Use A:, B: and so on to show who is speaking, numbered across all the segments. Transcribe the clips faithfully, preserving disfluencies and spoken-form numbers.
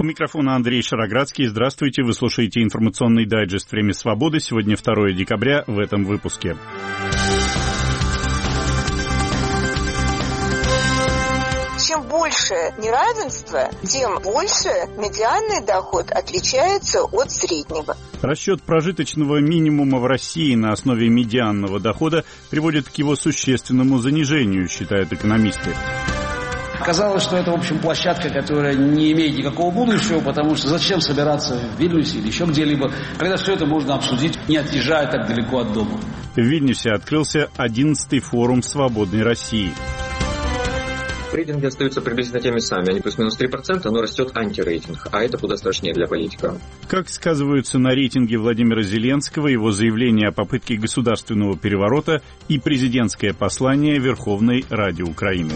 A: микрофона Андрей Шароградский. Здравствуйте, вы слушаете информационный дайджест «Время свободы». Сегодня второе декабря в этом выпуске.
B: Чем больше неравенство, тем больше медианный доход отличается от среднего.
A: Расчет прожиточного минимума в России на основе медианного дохода приводит к его существенному занижению, считают экономисты.
C: Казалось, что это, в общем, площадка, которая не имеет никакого будущего, потому что зачем собираться в Вильнюсе или еще где-либо, когда все это можно обсудить, не отъезжая так далеко от дома.
A: В Вильнюсе открылся одиннадцатый форум «Свободной России».
D: Рейтинги остаются приблизительно теми самыми, они плюс-минус три процента, но растет антирейтинг, а это куда страшнее для политика.
A: Как сказываются на рейтинге Владимира Зеленского его заявление о попытке государственного переворота и президентское послание Верховной Раде Украины?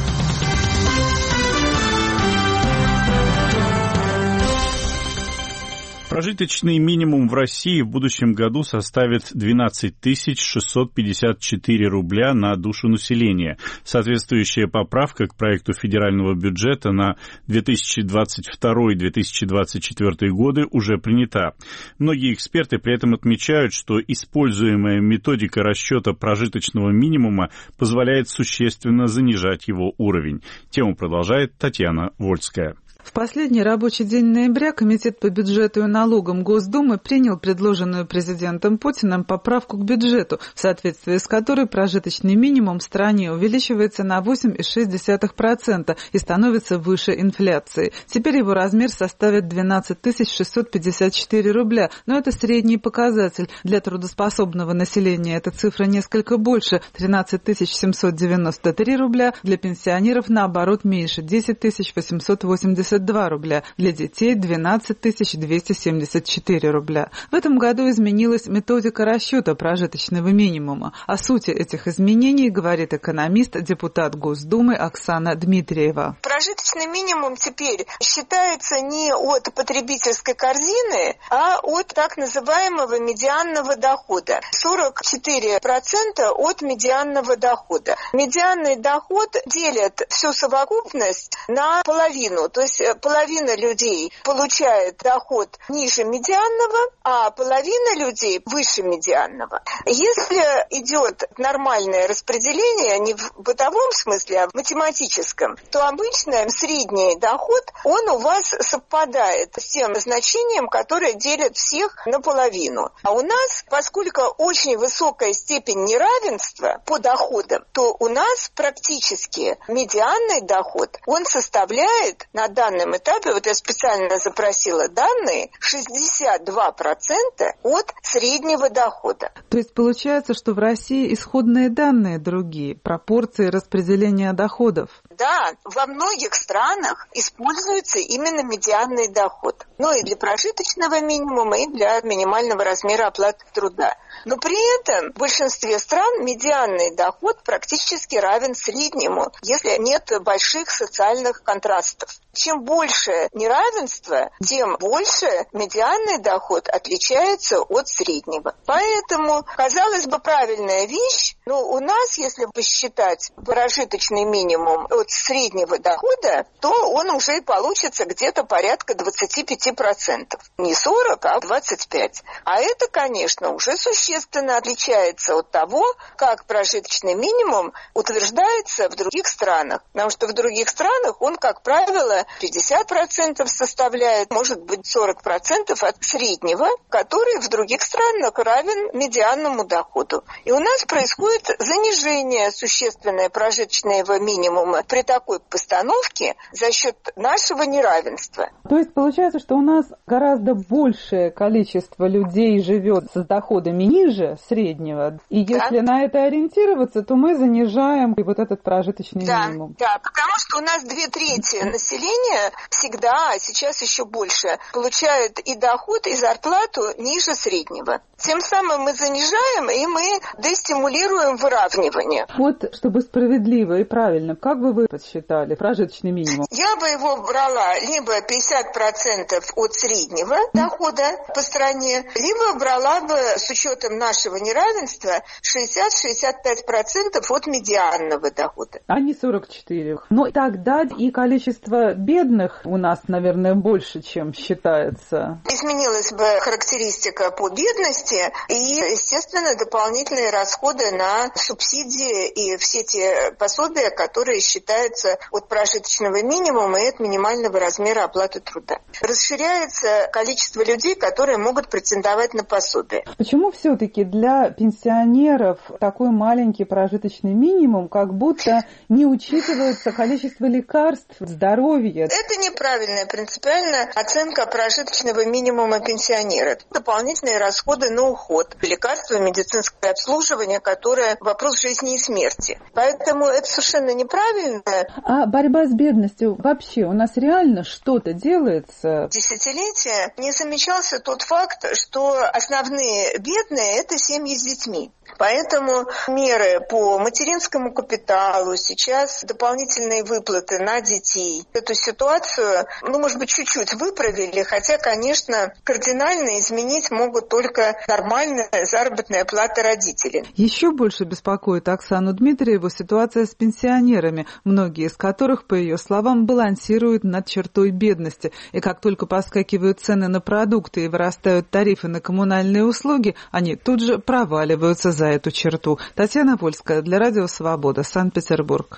A: Прожиточный минимум в России в будущем году составит двенадцать тысяч шестьсот пятьдесят четыре рубля на душу населения. Соответствующая поправка к проекту федерального бюджета на две тысячи двадцать второй — две тысячи двадцать четвёртый годы уже принята. Многие эксперты при этом отмечают, что используемая методика расчета прожиточного минимума позволяет существенно занижать его уровень. Тему продолжает Татьяна Вольская.
E: В последний рабочий день ноября Комитет по бюджету и налогам Госдумы принял предложенную президентом Путиным поправку к бюджету, в соответствии с которой прожиточный минимум в стране увеличивается на восемь целых шесть десятых процента и становится выше инфляции. Теперь его размер составит двенадцать тысяч шестьсот пятьдесят четыре рубля, но это средний показатель. Для трудоспособного населения эта цифра несколько больше – тринадцать тысяч семьсот девяносто три рубля, для пенсионеров, наоборот, меньше – десять тысяч восемьсот восемьдесят два рубля, для детей двенадцать тысяч двести семьдесят четыре рубля. В этом году изменилась методика расчета прожиточного минимума. О сути этих изменений говорит экономист, депутат Госдумы Оксана Дмитриева.
B: Прожиточный минимум теперь считается не от потребительской корзины, а от так называемого медианного дохода. сорок четыре процента от медианного дохода. Медианный доход делит всю совокупность на половину, то есть половина людей получает доход ниже медианного, а половина людей выше медианного. Если идет нормальное распределение, не в бытовом смысле, а в математическом, то обычно средний доход, он у вас совпадает с тем значением, которое делит всех наполовину. А у нас, поскольку очень высокая степень неравенства по доходам, то у нас практически медианный доход, он составляет на данном этапе, вот я специально запросила данные, шестьдесят два процента от среднего дохода.
E: То есть получается, что в России исходные данные другие, пропорции распределения доходов?
B: Да, во многих странах используется именно медианный доход. Ну и для прожиточного минимума, и для минимального размера оплаты труда. Но при этом в большинстве стран медианный доход практически равен среднему, если нет больших социальных контрастов. Чем больше неравенство, тем больше медианный доход отличается от среднего. Поэтому, казалось бы, правильная вещь, но у нас, если посчитать прожиточный минимум от среднего дохода, то он уже и получится где-то порядка двадцать пять процентов. Не сорок, а двадцать пять. А это, конечно, уже существенно отличается от того, как прожиточный минимум утверждается в других странах. Потому что в других странах он, как правило, пятьдесят процентов составляет, может быть, сорок процентов от среднего, который в других странах равен медианному доходу. И у нас происходит занижение существенное прожиточного минимума при такой постановке за счет нашего неравенства.
E: То есть получается, что у нас гораздо большее количество людей живет с доходами ниже среднего, и если да. на это ориентироваться, то мы занижаем вот этот прожиточный
B: да,
E: минимум.
B: Да, потому что у нас две трети населения всегда, а сейчас еще больше, получают и доход, и зарплату ниже среднего. Тем самым мы занижаем, и мы дестимулируем выравнивание.
E: Вот, чтобы справедливо и правильно, как бы вы подсчитали прожиточный минимум?
B: Я бы его брала либо пятьдесят процентов от среднего дохода по стране, либо брала бы с учетом нашего неравенства шестьдесят - шестьдесят пять процентов от медианного дохода.
E: А не сорок четыре. Но тогда и количество бедных у нас, наверное, больше, чем считается.
B: Изменилась бы характеристика по бедности и, естественно, дополнительные расходы на субсидии и все те пособия, которые считаются от прожиточного минимума и от минимального размера оплаты труда. Расширяется количество людей, которые могут претендовать на пособие.
E: Почему все-таки для пенсионеров такой маленький прожиточный минимум, как будто не учитывается количество лекарств, здоровья?
B: Это неправильная принципиальная оценка прожиточного минимума пенсионера. Это дополнительные расходы на уход, лекарства, медицинское обслуживание, которое вопрос жизни и смерти. Поэтому это совершенно неправильно.
E: А борьба с бедностью вообще у нас реально что-то делается?
B: Десятилетия не замечался тот факт, что основные бедные – это семьи с детьми. Поэтому меры по материнскому капиталу, сейчас дополнительные выплаты на детей. Эту ситуацию, ну, может быть, чуть-чуть выправили, хотя, конечно, кардинально изменить могут только нормальная заработная плата родителей.
E: Еще больше беспокоит Оксану Дмитриеву ситуация с пенсионерами, многие из которых, по ее словам, балансируют над чертой бедности. И как только поскакивают цены на продукты и вырастают тарифы на коммунальные услуги, они тут же проваливаются за эту черту. Татьяна Польская для Радио Свобода, Санкт-Петербург.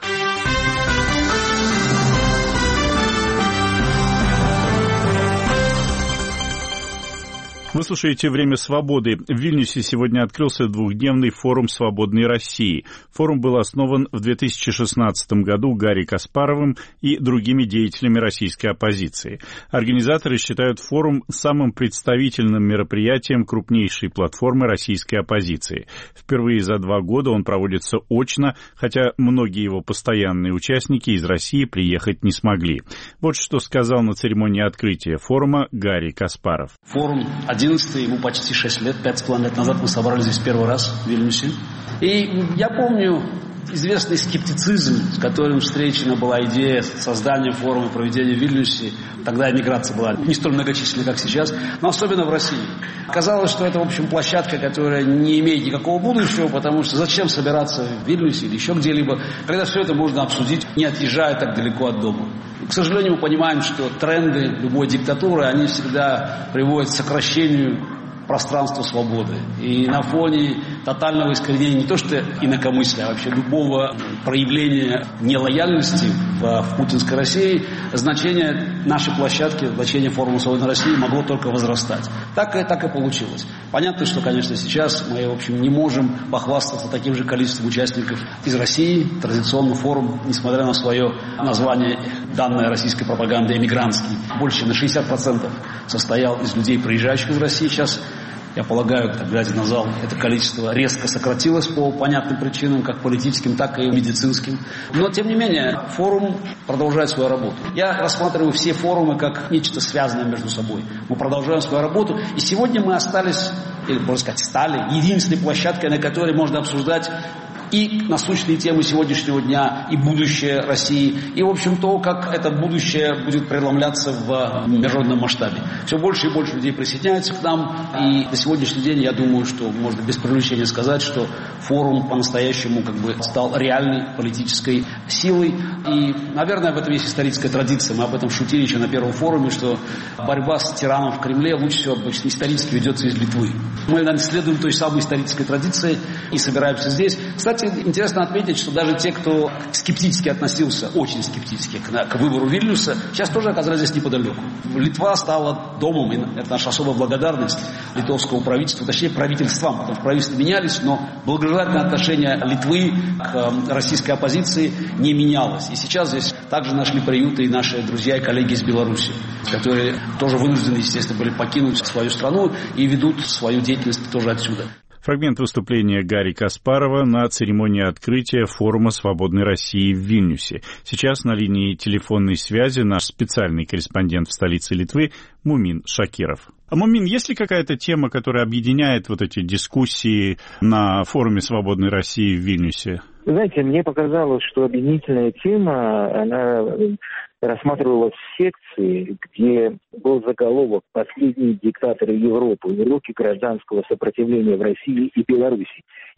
A: Вы слушаете «Время свободы». В Вильнюсе сегодня открылся двухдневный форум «Свободной России». Форум был основан в две тысячи шестнадцатом году Гарри Каспаровым и другими деятелями российской оппозиции. Организаторы считают форум самым представительным мероприятием крупнейшей платформы российской оппозиции. Впервые за два года он проводится очно, хотя многие его постоянные участники из России приехать не смогли. Вот что сказал на церемонии открытия форума Гарри Каспаров.
C: Форум одиннадцатый, ему почти шесть лет, пять с половиной лет назад мы собрались здесь первый раз в Вильнюсе. И я помню известный скептицизм, с которым встречена была идея создания форума проведения в Вильнюсе. Тогда эмиграция была не столь многочисленной, как сейчас, но особенно в России. Казалось, что это, в общем, площадка, которая не имеет никакого будущего, потому что зачем собираться в Вильнюсе или еще где-либо, когда все это можно обсудить, не отъезжая так далеко от дома. К сожалению, мы понимаем, что тренды любой диктатуры, они всегда приводят к сокращению пространства свободы. И на фоне тотального искоренения не то что инакомыслия, а вообще любого проявления нелояльности в, в путинской России, значение нашей площадки, значение форума «Свободной России» могло только возрастать. Так и, так и получилось. Понятно, что, конечно, сейчас мы, в общем, не можем похвастаться таким же количеством участников из России. Традиционный форум, несмотря на свое название, данное российской пропагандой эмигрантский, больше чем на шестьдесят процентов состоял из людей, приезжающих из России. Сейчас, я полагаю, глядя на зал, это количество резко сократилось по понятным причинам, как политическим, так и медицинским. Но, тем не менее, форум продолжает свою работу. Я рассматриваю все форумы как нечто связанное между собой. Мы продолжаем свою работу, и сегодня мы остались, или, можно сказать, стали единственной площадкой, на которой можно обсуждать и насущные темы сегодняшнего дня, и будущее России, и, в общем, то, как это будущее будет преломляться в международном масштабе. Все больше и больше людей присоединяются к нам, и на сегодняшний день, я думаю, что можно без привлечения сказать, что форум по-настоящему как бы стал реальной политической силой. И, наверное, в этом есть историческая традиция. Мы об этом шутили еще на первом форуме, что борьба с тираном в Кремле лучше всего обычно исторически ведется из Литвы. Мы, наверное, следуем той самой исторической традиции и собираемся здесь. Кстати, интересно отметить, что даже те, кто скептически относился, очень скептически к, к выбору Вильнюса, сейчас тоже оказались здесь неподалеку. Литва стала домом, и это наша особая благодарность литовскому правительству, точнее правительствам, потому что правительства менялись, но благожелательное отношение Литвы к российской оппозиции не менялось. И сейчас здесь также нашли приюты и наши друзья и коллеги из Беларуси, которые тоже вынуждены, естественно, были покинуть свою страну и ведут свою деятельность тоже отсюда.
A: Фрагмент выступления Гарри Каспарова на церемонии открытия форума «Свободной России» в Вильнюсе. Сейчас на линии телефонной связи наш специальный корреспондент в столице Литвы Мумин Шакиров. А, Мумин, есть ли какая-то тема, которая объединяет вот эти дискуссии на форуме «Свободной России» в Вильнюсе?
F: Знаете, мне показалось, что объединительная тема, она рассматривалась в секции, где был заголовок «Последние диктаторы Европы. Уроки гражданского сопротивления в России и Беларуси».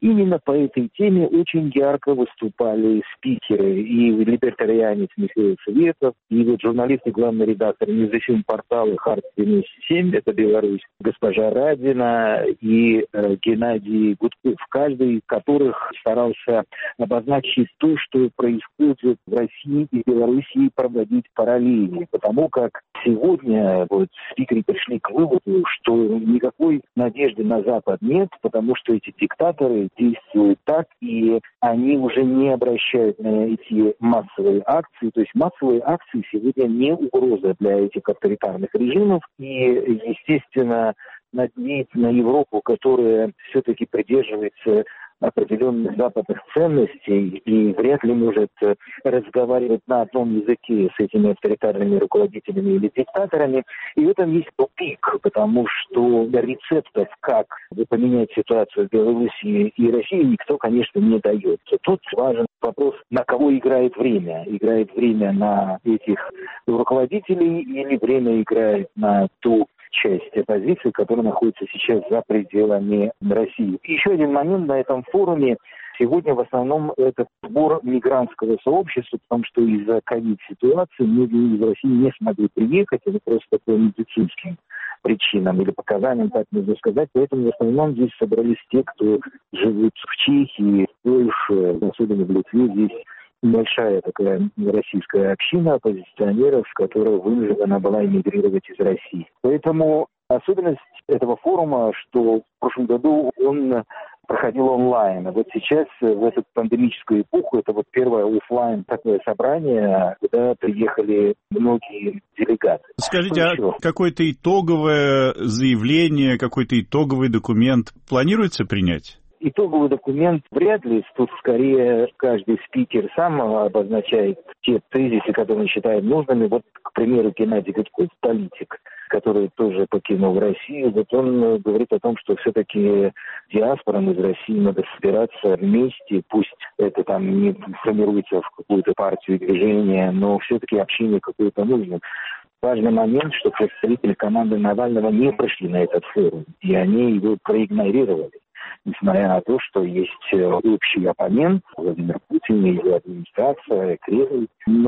F: именно по этой теме очень ярко выступали спикеры. И либертарианец Михаил Светов, и вот журналист и главный редактор независимого-портала Харт девяносто семь, это Беларусь, госпожа Радина и э, Геннадий Гудков, каждый из которых старался обозначить то, что происходит в России и Белоруссии, проводить параллели. Потому как сегодня вот спикеры пришли к выводу, что никакой надежды на Запад нет, потому что эти диктаторы действуют так, и они уже не обращают на эти массовые акции. То есть массовые акции сегодня не угроза для этих авторитарных режимов. И, естественно, надеяться на Европу, которая все-таки придерживается определенных западных ценностей и вряд ли может разговаривать на одном языке с этими авторитарными руководителями или диктаторами. И в этом есть тупик, потому что рецептов, как поменять ситуацию в Белоруссии и России, никто, конечно, не дает. Тут важен вопрос, на кого играет время. Играет время на этих руководителей или время играет на ту часть оппозиции, которая находится сейчас за пределами России. Еще один момент на этом форуме. Сегодня в основном это сбор мигрантского сообщества, потому что из-за ковид-ситуации многие из России не смогли приехать, это просто по медицинским причинам или показаниям, так можно сказать. Поэтому в основном здесь собрались те, кто живут в Чехии, в Польше, особенно в Литве. Здесь большая такая российская община оппозиционеров, которая вынуждена была эмигрировать из России. Поэтому особенность этого форума, что в прошлом году он проходил онлайн. А вот сейчас, в эту пандемическую эпоху, это вот первое офлайн такое собрание, куда приехали многие делегаты.
A: Скажите, а какое-то итоговое заявление, какой-то итоговый документ планируется принять?
F: Итоговый документ вряд ли. Тут скорее каждый спикер сам обозначает те тезисы, которые он считает нужными. Вот, к примеру, Геннадий Гудков, политик, который тоже покинул Россию, вот он говорит о том, что все-таки диаспорам из России надо собираться вместе, пусть это там не формируется в какую-то партию и движение, но все-таки общение какое-то нужно. Важный момент, что представители команды Навального не пришли на этот форум, и они его проигнорировали. Несмотря на то, что есть общий оппонент, Владимир Путин, его администрация, Кремль,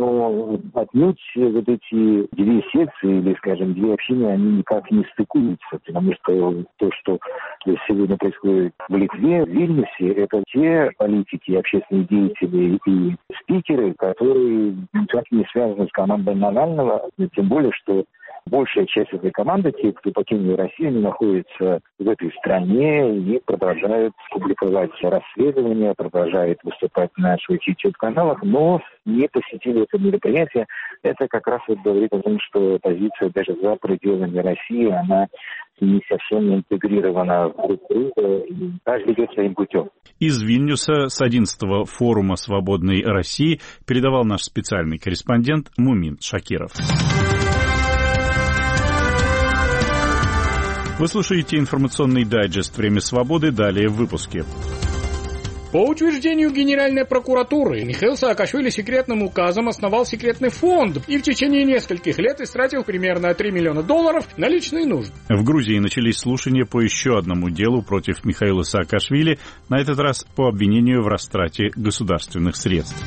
F: но отнюдь вот эти две секции, или, скажем, две общины, они никак не стыкуются, потому что то, что сегодня происходит в Литве, в Вильнюсе, это те политики, общественные деятели и спикеры, которые никак не связаны с командой Навального, тем более, что большая часть этой команды, те, кто покинул Россию, они находятся в этой стране и продолжают публиковать расследования, продолжают выступать на своих YouTube-каналах, но не посетили это мероприятие. Это как раз вот говорит о том, что позиция даже за пределами России, она не совсем интегрирована в друг друга, и каждый идет своим путем.
A: Из Вильнюса с одиннадцатого форума «Свободной России» передавал наш специальный корреспондент Мумин Шакиров. Вы слушаете информационный дайджест «Время свободы». Далее в выпуске.
G: По утверждению Генеральной прокуратуры, Михаил Саакашвили секретным указом основал секретный фонд и в течение нескольких лет истратил примерно три миллиона долларов на личные нужды.
A: В Грузии начались слушания по еще одному делу против Михаила Саакашвили, на этот раз по обвинению в растрате государственных средств.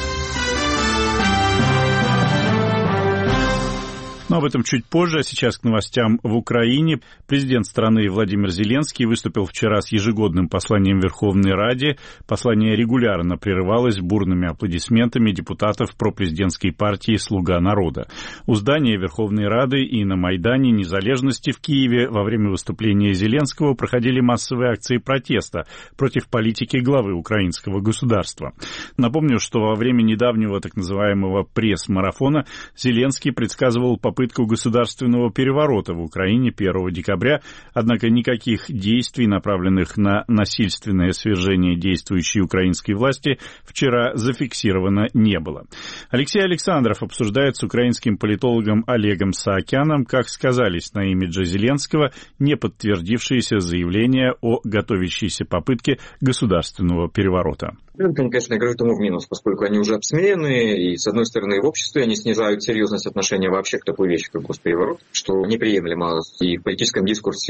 A: Но об этом чуть позже, а сейчас к новостям в Украине. Президент страны Владимир Зеленский выступил вчера с ежегодным посланием Верховной Раде. Послание регулярно прерывалось бурными аплодисментами депутатов пропрезидентской партии «Слуга народа». У здания Верховной Рады и на Майдане Незалежности в Киеве во время выступления Зеленского проходили массовые акции протеста против политики главы украинского государства. Напомню, что во время недавнего так называемого пресс-марафона Зеленский предсказывал попытку попытку государственного переворота в Украине первого декабря, однако никаких действий, направленных на насильственное свержение действующей украинской власти, вчера зафиксировано не было. Алексей Александров обсуждает с украинским политологом Олегом Саакяном, как сказались на имидже Зеленского не подтвердившиеся заявления о готовящейся попытке государственного переворота.
D: Это, конечно, играет ему в минус, поскольку они уже обсмеяны, и, с одной стороны, в обществе они снижают серьезность отношения вообще к такой вещи, как госпереворот, что неприемлемо и в политическом дискурсе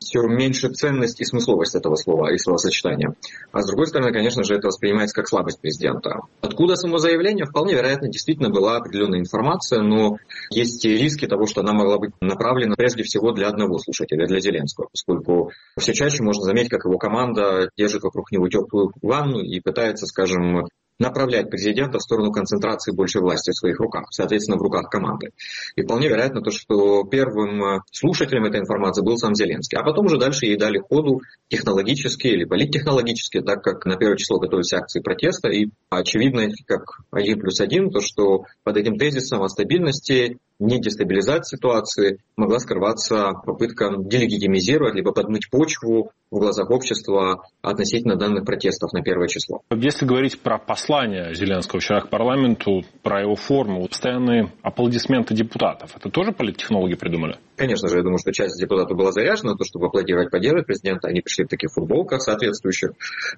D: все меньше ценность и смысловость этого слова и словосочетания. А с другой стороны, конечно же, это воспринимается как слабость президента. Откуда само заявление? Вполне вероятно, действительно была определенная информация, но есть риски того, что она могла быть направлена прежде всего для одного слушателя, для Зеленского, поскольку все чаще можно заметить, как его команда держит вокруг него теплую ванну и пытается, скажем, направлять президента в сторону концентрации большей власти в своих руках, соответственно, в руках команды. И вполне вероятно то, что первым слушателем этой информации был сам Зеленский. А потом уже дальше ей дали ходу технологически или политтехнологически, так как на первое число готовились акции протеста. И очевидно, как один плюс один, то, что под этим тезисом о стабильности, не дестабилизации ситуации могла скрываться попытка делегитимизировать, либо подмыть почву в глазах общества относительно данных протестов на первое число.
H: Если говорить про послание Зеленского вчера к парламенту, про его форму, постоянные аплодисменты депутатов, это тоже политтехнологи придумали?
D: Конечно же, я думаю, что часть депутатов была заряжена на то, чтобы аплодировать, поддерживать президента. Они пришли в таких футболках соответствующих.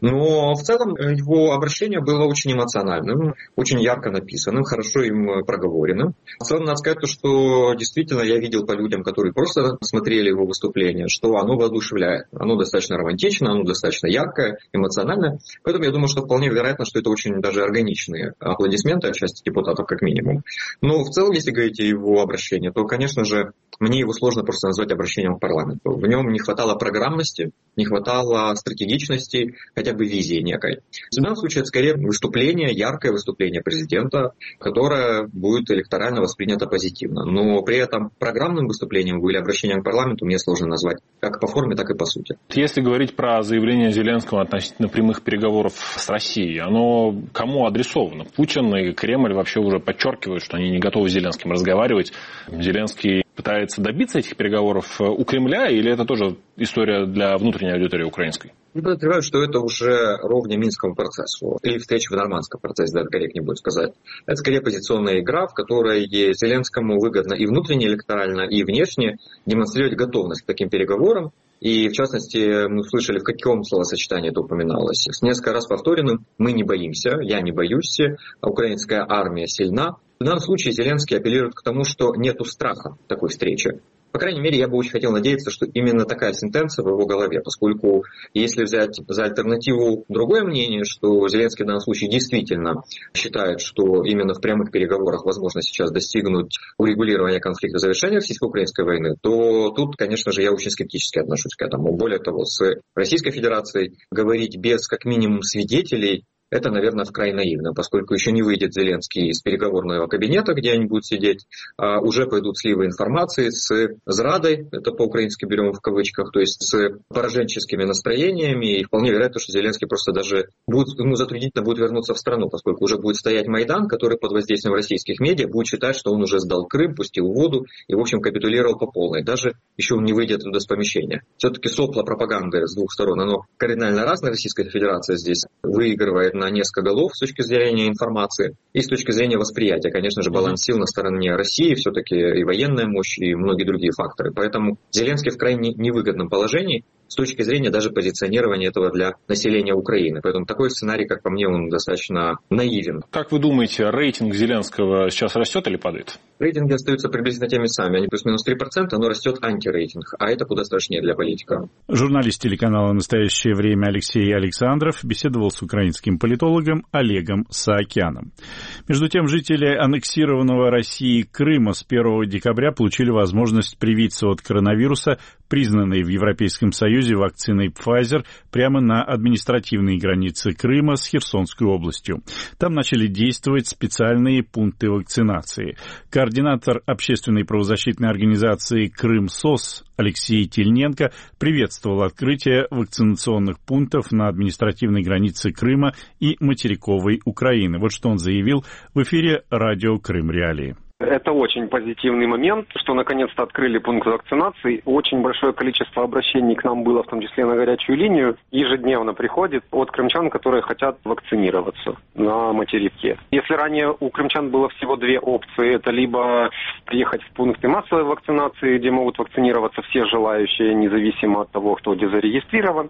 D: Но в целом его обращение было очень эмоциональным, очень ярко написанным, хорошо им проговоренным. В целом, надо сказать, что действительно я видел по людям, которые просто смотрели его выступление, что оно воодушевляет. Оно достаточно романтично, оно достаточно яркое, эмоциональное. Поэтому я думаю, что вполне вероятно, что это очень даже органичные аплодисменты от части депутатов, как минимум. Но в целом, если говорить о его обращении, то, конечно же, мне его сложно просто назвать обращением к парламенту. В нем не хватало программности, не хватало стратегичности, хотя бы визии некой. В данном случае это скорее выступление, яркое выступление президента, которое будет электорально воспринято позитивно. Но при этом программным выступлением или обращением к парламенту мне сложно назвать как по форме, так и по сути.
H: Если говорить про заявление Зеленского относительно прямых переговоров с Россией, оно кому адресовано? Путин и Кремль вообще уже подчеркивают, что они не готовы с Зеленским разговаривать. Зеленский пытается добиться этих переговоров у Кремля, или это тоже история для внутренней аудитории украинской?
D: Я подозреваю, что это уже ровня Минскому процессу, или встреча в нормандском процессе, даже корректнее будет сказать. Это скорее позиционная игра, в которой Зеленскому выгодно и внутренне электорально, и внешне демонстрировать готовность к таким переговорам. И, в частности, мы слышали, в каком словосочетании это упоминалось. С несколько раз повторенным «мы не боимся», «я не боюсь», «украинская армия сильна». В данном случае Зеленский апеллирует к тому, что нету страха такой встречи. По крайней мере, я бы очень хотел надеяться, что именно такая сентенция в его голове, поскольку если взять за альтернативу другое мнение, что Зеленский в данном случае действительно считает, что именно в прямых переговорах возможно сейчас достигнуть урегулирования конфликта, завершения российско-украинской войны, то тут, конечно же, я очень скептически отношусь к этому. Более того, с Российской Федерацией говорить без как минимум свидетелей, это, наверное, вкрай наивно, поскольку еще не выйдет Зеленский из переговорного кабинета, где они будут сидеть, а уже пойдут сливы информации с зрадой, это по-украински берем в кавычках, то есть с пораженческими настроениями, и вполне вероятно, что Зеленский просто даже будет, ему затруднительно будет вернуться в страну, поскольку уже будет стоять Майдан, который под воздействием российских медиа будет считать, что он уже сдал Крым, пустил воду и, в общем, капитулировал по полной. Даже еще он не выйдет туда с помещения. Все-таки сопло пропаганды с двух сторон, оно кардинально разное. Российская Федерация здесь выигрывает на несколько голов с точки зрения информации и с точки зрения восприятия. Конечно же, баланс сил на стороне России, все-таки и военная мощь, и многие другие факторы. Поэтому Зеленский в крайне невыгодном положении с точки зрения даже позиционирования этого для населения Украины. Поэтому такой сценарий, как по мне, он достаточно наивен.
H: Как вы думаете, рейтинг Зеленского сейчас растет или падает?
D: Рейтинги остаются приблизительно теми самыми. Они плюс-минус три процента, но растет антирейтинг. А это куда страшнее для политика.
A: Журналист телеканала «Настоящее время» Алексей Александров беседовал с украинским политологом Олегом Саакяном. Между тем, жители аннексированного Россией Крыма с первого декабря получили возможность привиться от коронавируса, признанной в Европейском Союзе вакциной Pfizer, прямо на административной границе Крыма с Херсонской областью. Там начали действовать специальные пункты вакцинации. Координатор общественной правозащитной организации «Крым-СОС» Алексей Тельненко приветствовал открытие вакцинационных пунктов на административной границе Крыма и материковой Украины. Вот что он заявил в эфире радио «Крым Реалии».
I: Это очень позитивный момент, что наконец-то открыли пункт вакцинации. Очень большое количество обращений к нам было, в том числе на горячую линию. Ежедневно приходит от крымчан, которые хотят вакцинироваться на материке. Если ранее у крымчан было всего две опции, это либо приехать в пункты массовой вакцинации, где могут вакцинироваться все желающие, независимо от того, кто где зарегистрирован.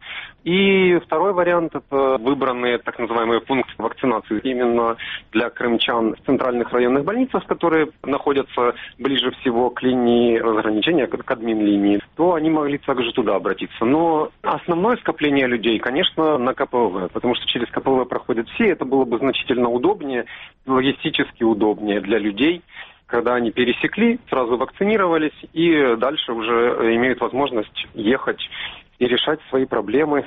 I: И второй вариант – это выбранные так называемые пункты вакцинации именно для крымчан в центральных районных больницах, которые находятся ближе всего к линии разграничения, к админ-линии, то они могли также туда обратиться. Но основное скопление людей, конечно, на ка пэ вэ, потому что через ка пэ вэ проходят все, это было бы значительно удобнее, логистически удобнее для людей, когда они пересекли, сразу вакцинировались и дальше уже имеют возможность ехать и решать свои проблемы,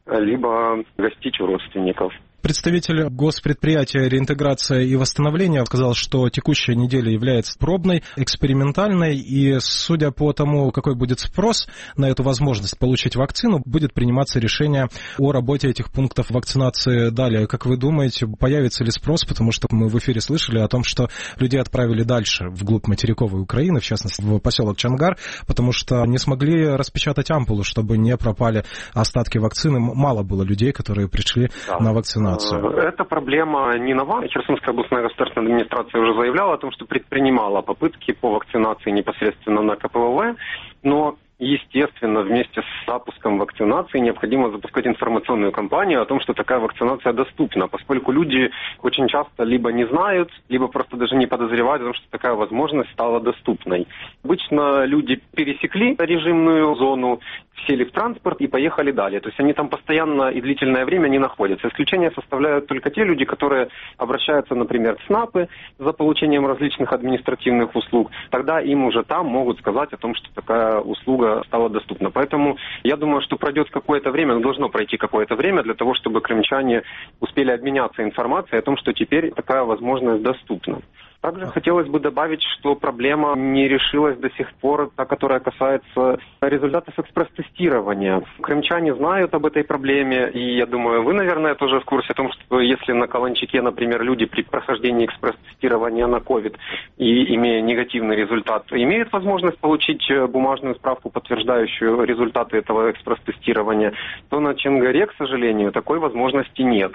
I: либо гостить у родственников.
J: Представитель госпредприятия «Реинтеграция и восстановление» сказал, что текущая неделя является пробной, экспериментальной, и судя по тому, какой будет спрос на эту возможность получить вакцину, будет приниматься решение о работе этих пунктов вакцинации далее. Как вы думаете, появится ли спрос? Потому что мы в эфире слышали о том, что людей отправили дальше, вглубь материковой Украины, в частности, в поселок Чангар, потому что не смогли распечатать ампулу, чтобы не пропали остатки вакцины. Мало было людей, которые пришли да. на вакцинацию.
I: Эта проблема не нова. Херсонская областная государственная администрация уже заявляла о том, что предпринимала попытки по вакцинации непосредственно на ка пэ вэ, но естественно, вместе с запуском вакцинации необходимо запускать информационную кампанию о том, что такая вакцинация доступна, поскольку люди очень часто либо не знают, либо просто даже не подозревают о том, что такая возможность стала доступной. Обычно люди пересекли режимную зону, сели в транспорт и поехали далее. То есть они там постоянно и длительное время не находятся. Исключение составляют только те люди, которые обращаются, например, в СНАПы за получением различных административных услуг. Тогда им уже там могут сказать о том, что такая услуга стала доступна. Поэтому я думаю, что пройдет какое-то время, но должно пройти какое-то время для того, чтобы крымчане успели обменяться информацией о том, что теперь такая возможность доступна. Также хотелось бы добавить, что проблема не решилась до сих пор, та, которая касается результатов экспресс-тестирования. Крымчане знают об этой проблеме, и я думаю, вы, наверное, тоже в курсе о том, что если на Каланчике, например, люди при прохождении экспресс-тестирования на ковид и имея негативный результат, имеют возможность получить бумажную справку, подтверждающую результаты этого экспресс-тестирования, то на Чангаре, к сожалению, такой возможности нет.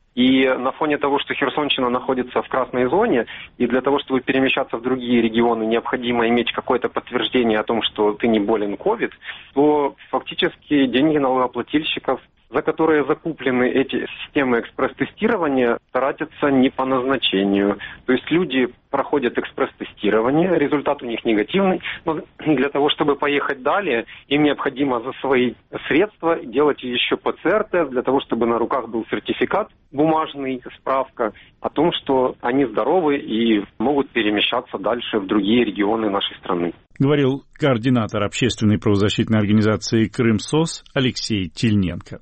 I: И на фоне того, что Херсонщина находится в красной зоне, и для того, чтобы перемещаться в другие регионы, необходимо иметь какое-то подтверждение о том, что ты не болен ковид, то фактически деньги налогоплательщиков, за которые закуплены эти системы экспресс-тестирования, тратятся не по назначению. То есть люди проходят экспресс-тестирование, результат у них негативный, но для того, чтобы поехать далее, им необходимо за свои средства делать еще пэ цэ эр-тест, для того, чтобы на руках был сертификат, бумажный, справка о том, что они здоровы и могут перемещаться дальше в другие регионы нашей страны.
A: Говорил координатор общественной правозащитной организации «Крым-СОС» Алексей Тельненко.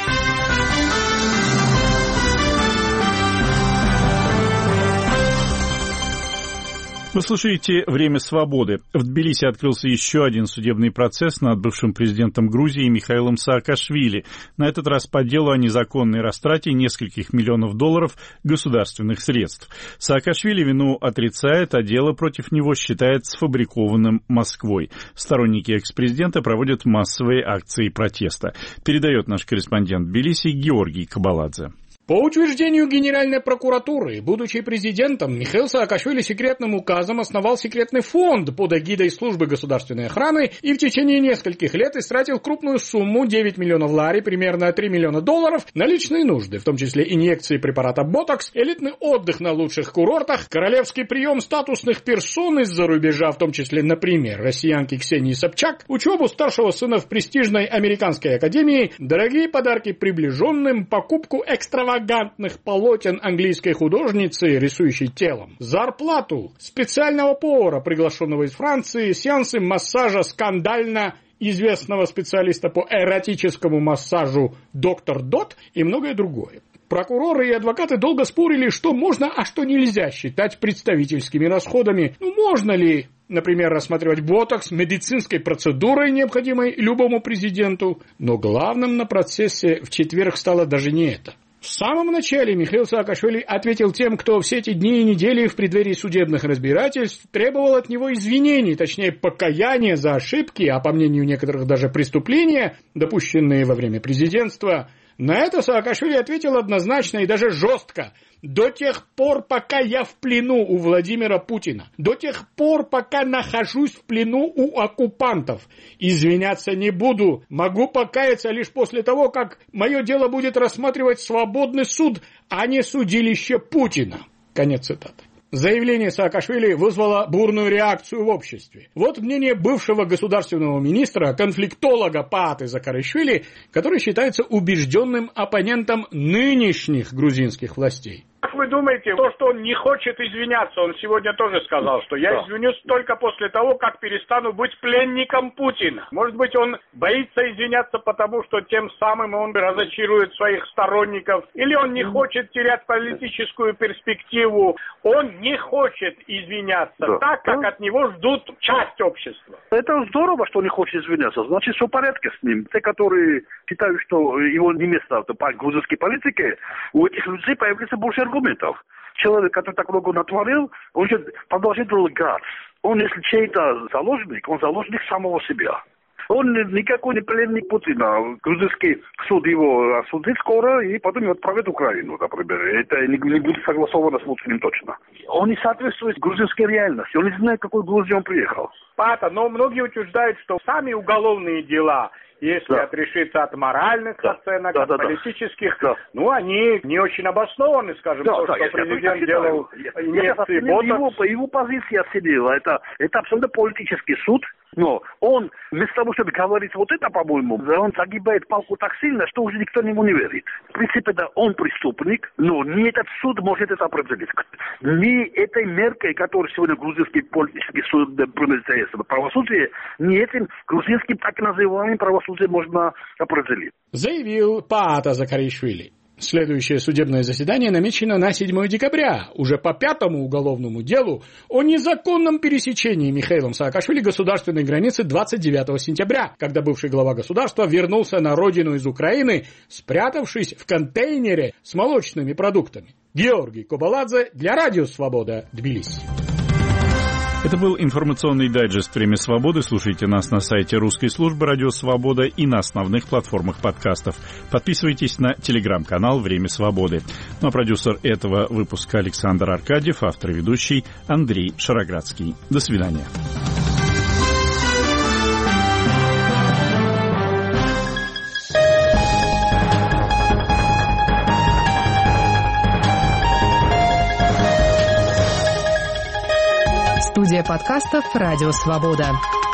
A: Вы слушаете «Время свободы». В Тбилиси открылся еще один судебный процесс над бывшим президентом Грузии Михаилом Саакашвили. На этот раз по делу о незаконной растрате нескольких миллионов долларов государственных средств. Саакашвили вину отрицает, а дело против него считает сфабрикованным Москвой. Сторонники экс-президента проводят массовые акции протеста. Передает наш корреспондент в Тбилиси Георгий Кабаладзе.
G: По утверждению Генеральной прокуратуры, будучи президентом, Михаил Саакашвили секретным указом основал секретный фонд под эгидой службы государственной охраны и в течение нескольких лет истратил крупную сумму девять миллионов лари, примерно три миллиона долларов, на личные нужды, в том числе инъекции препарата ботокс, элитный отдых на лучших курортах, королевский прием статусных персон из-за рубежа, в том числе, например, россиянки Ксении Собчак, учебу старшего сына в престижной американской академии, дорогие подарки приближенным, покупку экстравагантных полотен английской художницы, рисующей телом, зарплату специального повара, приглашенного из Франции, сеансы массажа скандально известного специалиста по эротическому массажу доктор Дот и многое другое. Прокуроры и адвокаты долго спорили, что можно, а что нельзя считать представительскими расходами. Ну, можно ли, например, рассматривать ботокс медицинской процедурой, необходимой любому президенту? Но главным на процессе в четверг стало даже не это. В самом начале Михаил Саакашвили ответил тем, кто все эти дни и недели в преддверии судебных разбирательств требовал от него извинений, точнее покаяния за ошибки, а по мнению некоторых даже преступления, допущенные во время президентства. На это Саакашвили ответил однозначно и даже жестко. До тех пор, пока я в плену у Владимира Путина, до тех пор, пока нахожусь в плену у оккупантов, извиняться не буду, могу покаяться лишь после того, как мое дело будет рассматривать свободный суд, а не судилище Путина. Конец цитаты. Заявление Саакашвили вызвало бурную реакцию в обществе. Вот мнение бывшего государственного министра, конфликтолога Пааты Закаришвили, который считается убежденным оппонентом нынешних грузинских властей.
K: Как вы думаете, то, что он не хочет извиняться, он сегодня тоже сказал, что я извинюсь только после того, как перестану быть пленником Путина. Может быть, он боится извиняться, потому что тем самым он разочарует своих сторонников, или он не хочет терять политическую перспективу. Он не хочет извиняться, да. так, как от него ждут часть общества.
L: Это здорово, что он не хочет извиняться. Значит, все в порядке с ним. Те, которые считают, что его не место в грузинской политике, у этих людей появляется больше аргументов. Человек, который так много натворил, он же продолжает лгать. Он, если чей-то заложник, он заложник самого себя. Он никакой не пленник Путина. Грузинский суд его осудит скоро и потом его отправит в Украину, например. Это не, не будет согласовано с Путиным точно. Он не соответствует грузинской реальности. Он не знает, какой Грузии он приехал.
K: Пата, но многие утверждают, что сами уголовные дела, если да. отрешиться от моральных да. оценок, да, от да, политических, да. ну, они не очень обоснованы, скажем, да, то, да, что я, президент я, делал инъекции ботокс.
L: Его, по его позиции оценила. Это, это абсолютно политический суд. Но он, вместо того, чтобы говорить вот это, по-моему, он загибает палку так сильно, что уже никто ему не верит. В принципе, да, он преступник, но не этот суд может это определить. Не этой меркой, которую сегодня грузинский политический суд применяет правосудие, не этим грузинским так называемым правосудием можно определить.
G: Заявил Паата Закаришвили. Следующее судебное заседание намечено на седьмое декабря, уже по пятому уголовному делу о незаконном пересечении Михаилом Саакашвили государственной границы двадцать девятого сентября, когда бывший глава государства вернулся на родину из Украины, спрятавшись в контейнере с молочными продуктами. Георгий Кобаладзе для Радио Свобода, Тбилиси.
A: Это был информационный дайджест «Время свободы». Слушайте нас на сайте русской службы «Радио Свобода» и на основных платформах подкастов. Подписывайтесь на телеграм-канал «Время свободы». Ну а продюсер этого выпуска Александр Аркадьев, автор и ведущий Андрей Шароградский. До свидания.
M: Студия подкастов «Радио Свобода».